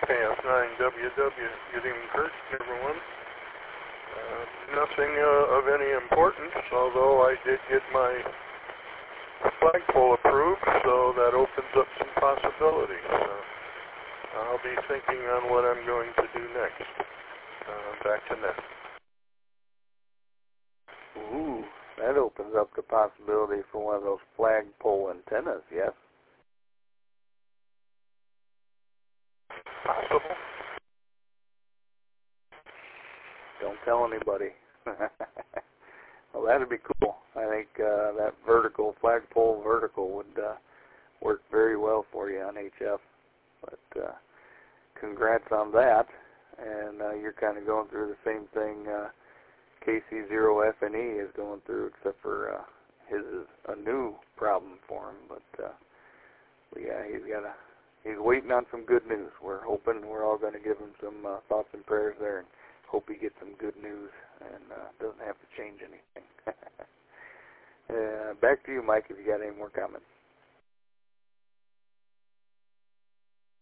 KF9WW. Good evening, Kurt, everyone. Nothing of any importance, although I did get my flagpole approved, so that opens up some possibilities. I'll be thinking on what I'm going to do next. Back to Ned. Ooh, that opens up the possibility for one of those flagpole antennas, yes? Possible. Don't tell anybody. Well, that'd be cool. I think that flagpole vertical would work very well for you on HF. But congrats on that. And you're kind of going through the same thing KC0FNE is going through, except for his is a new problem for him. But yeah, he's waiting on some good news. We're hoping we're all going to give him some thoughts and prayers there, and hope he gets some good news and doesn't have to change anything. Back to you, Mike, if you got any more comments.